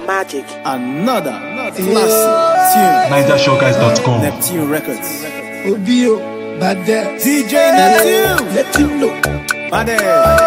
magic. Another classic tune. NigerShowGuys.com. Neptune Records. Obio, Bade, DJ Neptune. let him know, Bade.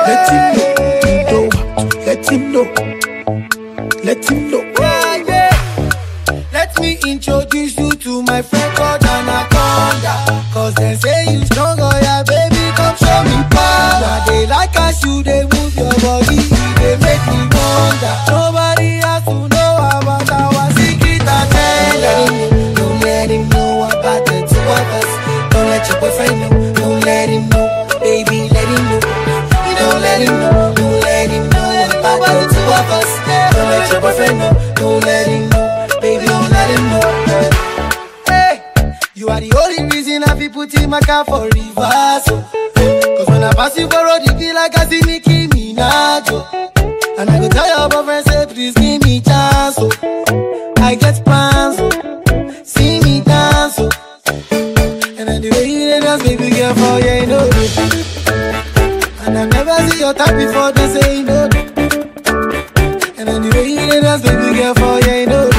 let him know, let him know. Yeah, yeah. Let me introduce you to my friend called Anaconda. Cause they say you strong, oh yeah, baby, come show me power. They like us, you, they move your body, they make me wonder. Nobody has to know about our secret agenda. Don't let him know about the two of us. Don't let your boyfriend know, don't let him know. Baby, let him know. You don't let him know, don't let him know about the two of us. Don't let your boyfriend know, don't let him know. Baby, don't let him know. Hey, you are the only reason I be putting my car for reverse. Cause when I pass you for road, you feel like I see Nicki Minaj. And I go tell your boyfriend, say, please give me chance. I get plans, see me dance. And then the way you dance, baby girl, for you, you know. And I never see your type before, they say, you know. And then the way you dance, baby girl, for you, you know.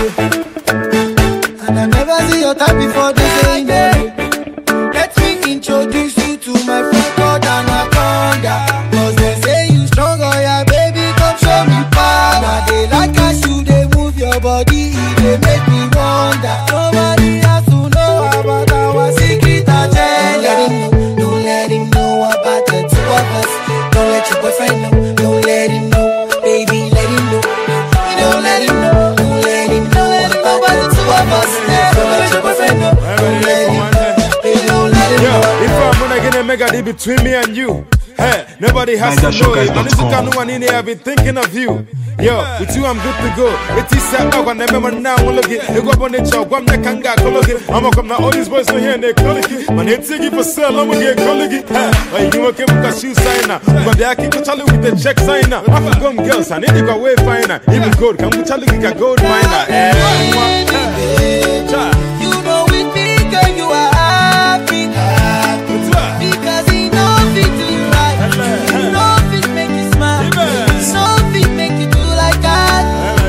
And I never see your type before, they say, you know. Let me introduce you to my friend called Anaconda. Cause they say you strong, oh yeah, baby, come show me power. Now they like us, you, they move your body, they make me wonder. Nobody has to know about our secret agenda. Don't let him know about the two of us. Don't let your boyfriend know, don't let him know. Baby, let him know. You don't let him know, don't let him know about the two of us. Don't let your boyfriend know, don't let him know. Baby, don't let him know. If I'm gonna get a mega deal between me and you, hey, nobody has to know it. And this is kind of one in here, I've been thinking of you. Yo, with you I'm good to go. It is set up and I remember now when look it. You go up on the job, I'm not gonna go look it. I'm gonna come now, all these boys are here and they call it. Man, they take it for sale, I'm gonna get call it. Hey, you okay with a shoe signer? But they are keeping Charlie with the check signer. I'm a gum girls, I need to go way finer. Even gold, come with Charlie, get a gold miner. You know with me, girl, you are happy. Because he knows it to you right. He knows it make you smile. He knows it make you do like that.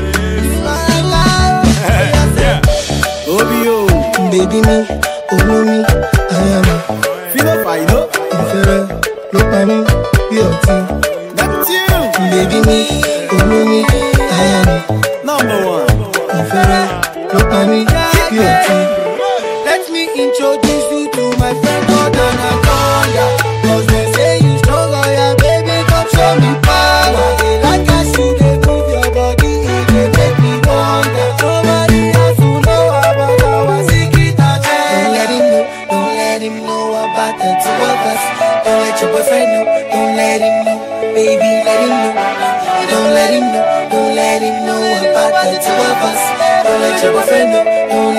Obio. Baby me, oh no me, I am. Feel up, I know. Look at me, your team. Neptune. Baby me, oh no me, I am. Number one. Look at me, your team. Let me introduce you to my friend called Anaconda. Cause they say you strong, oh yeah, baby, come show me power. They like us, you, they move your body, they make me wonder. Nobody has to know about our secret agenda. Don't let him know about the two of us. Don't let your boyfriend know, don't let him know. Baby, let him know. Don't let him know, don't let him know about the two of us. Don't let your boyfriend know, don't